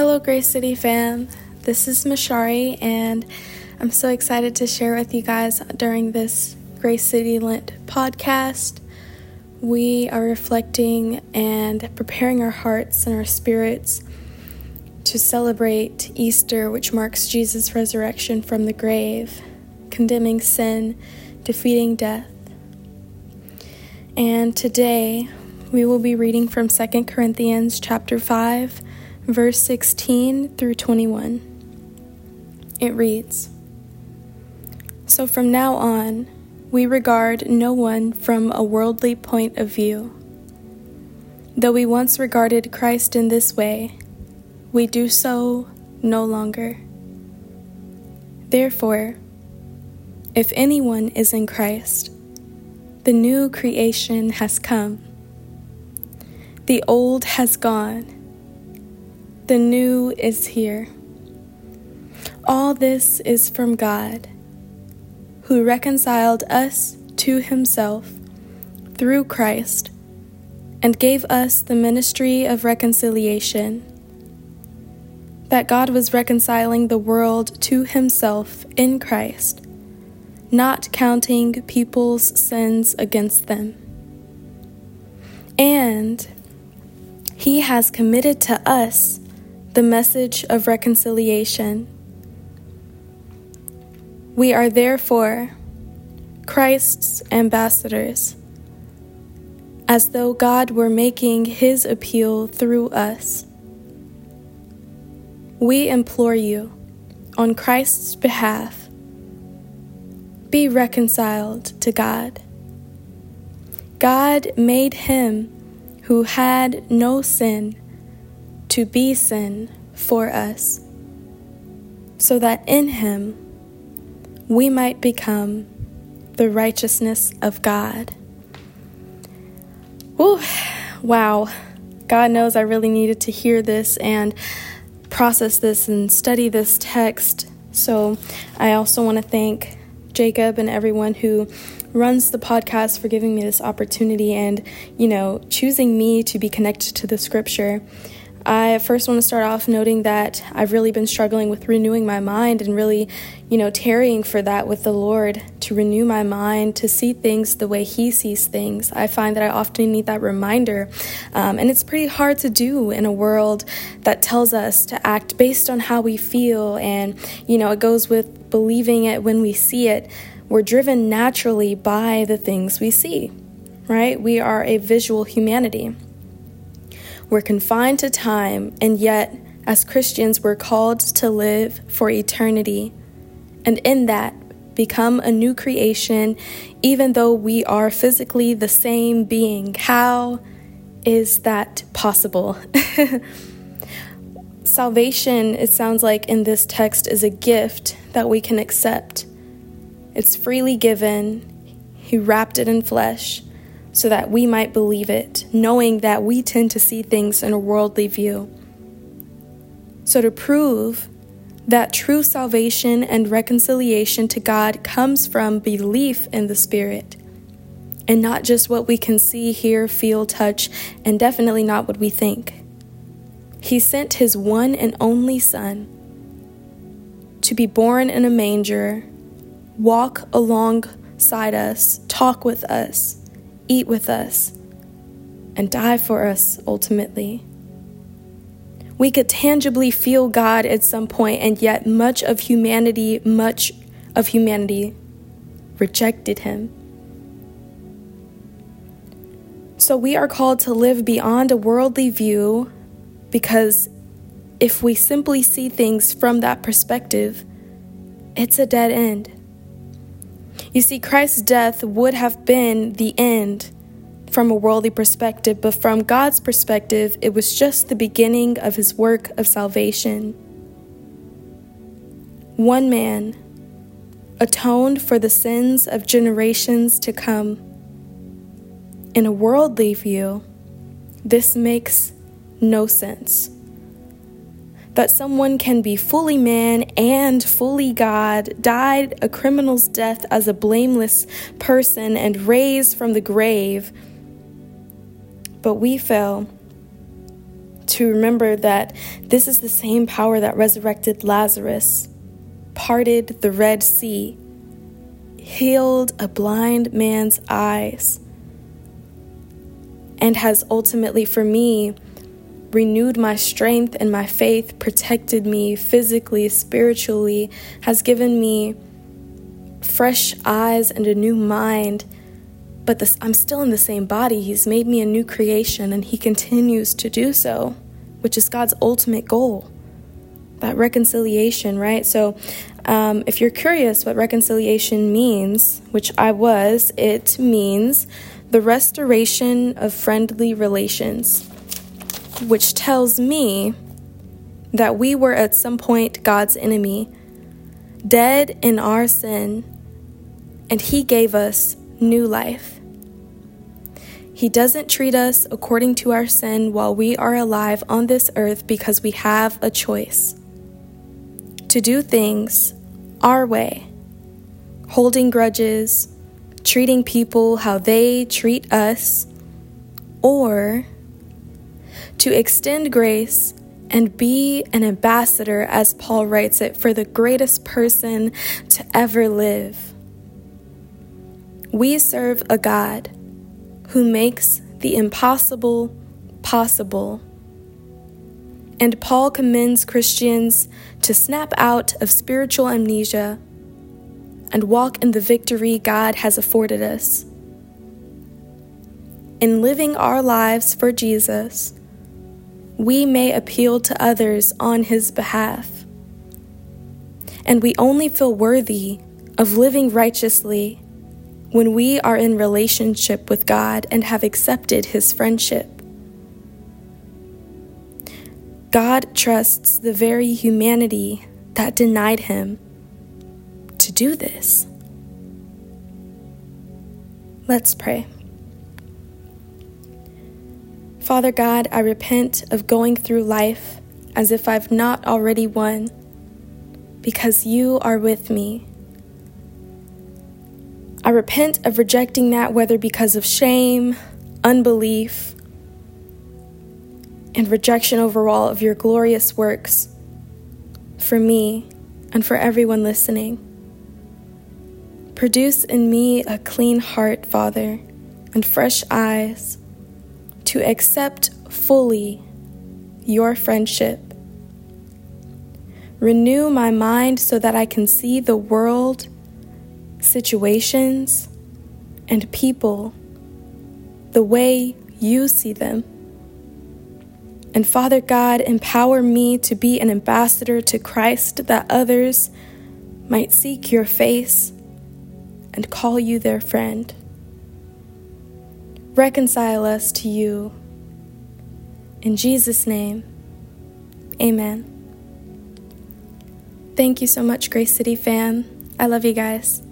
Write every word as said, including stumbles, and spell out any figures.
Hello, Grace City fam. This is Mashari, and I'm so excited to share with you guys during this Grace City Lent podcast. We are reflecting and preparing our hearts and our spirits to celebrate Easter, which marks Jesus' resurrection from the grave, condemning sin, defeating death. And today, we will be reading from Second Corinthians chapter five, verse sixteen through twenty-one. It reads, "So from now on, we regard no one from a worldly point of view. Though we once regarded Christ in this way, we do so no longer. Therefore, if anyone is in Christ, the new creation has come. The old has gone. The new is here. All this is from God, who reconciled us to himself through Christ and gave us the ministry of reconciliation. That God was reconciling the world to himself in Christ, not counting people's sins against them. And he has committed to us the message of reconciliation. We are therefore Christ's ambassadors, as though God were making his appeal through us. We implore you, on Christ's behalf, be reconciled to God. God made him who had no sin to be sin for us, so that in him we might become the righteousness of God." Whew, wow. God knows I really needed to hear this and process this and study this text. So I also want to thank Jacob and everyone who runs the podcast for giving me this opportunity and, you know, choosing me to be connected to the scripture. I first want to start off noting that I've really been struggling with renewing my mind and really, you know, tarrying for that with the Lord, to renew my mind, to see things the way he sees things. I find that I often need that reminder, um, and it's pretty hard to do in a world that tells us to act based on how we feel, and, you know, it goes with believing it when we see it. We're driven naturally by the things we see, right? We are a visual humanity. We're confined to time, and yet, as Christians, we're called to live for eternity, and in that, become a new creation, even though we are physically the same being. How is that possible? Salvation, it sounds like in this text, is a gift that we can accept. It's freely given. He wrapped it in flesh, so that we might believe it, knowing that we tend to see things in a worldly view. So to prove that true salvation and reconciliation to God comes from belief in the Spirit, and not just what we can see, hear, feel, touch, and definitely not what we think. He sent his one and only Son to be born in a manger, walk alongside us, talk with us, eat with us, and die for us ultimately. We could tangibly feel God at some point, and yet much of humanity, much of humanity rejected him. So we are called to live beyond a worldly view, because if we simply see things from that perspective, it's a dead end. You see, Christ's death would have been the end from a worldly perspective, but from God's perspective, it was just the beginning of his work of salvation. One man atoned for the sins of generations to come. In a worldly view, this makes no sense. That someone can be fully man and fully God, died a criminal's death as a blameless person, and raised from the grave. But we fail to to remember that this is the same power that resurrected Lazarus, parted the Red Sea, healed a blind man's eyes, and has ultimately, for me, renewed my strength and my faith, protected me physically, spiritually, has given me fresh eyes and a new mind. But this, I'm still in the same body. He's made me a new creation, and he continues to do so, which is God's ultimate goal, that reconciliation, right? So um, if you're curious what reconciliation means, which I was, it means the restoration of friendly relations, which tells me that we were at some point God's enemy, dead in our sin, and he gave us new life. He doesn't treat us according to our sin while we are alive on this earth because we have a choice to do things our way, holding grudges, treating people how they treat us, or to extend grace and be an ambassador, as Paul writes it, for the greatest person to ever live. We serve a God who makes the impossible possible. And Paul commends Christians to snap out of spiritual amnesia and walk in the victory God has afforded us. In living our lives for Jesus, we may appeal to others on his behalf. And we only feel worthy of living righteously when we are in relationship with God and have accepted his friendship. God trusts the very humanity that denied him to do this. Let's pray. Father God, I repent of going through life as if I've not already won, because you are with me. I repent of rejecting that, whether because of shame, unbelief, and rejection overall of your glorious works for me and for everyone listening. Produce in me a clean heart, Father, and fresh eyes to accept fully your friendship. Renew my mind so that I can see the world, situations, and people the way you see them. And Father God, empower me to be an ambassador to Christ, that others might seek your face and call you their friend. Reconcile us to you. In Jesus' name, amen. Thank you so much, Grace City fam. I love you guys.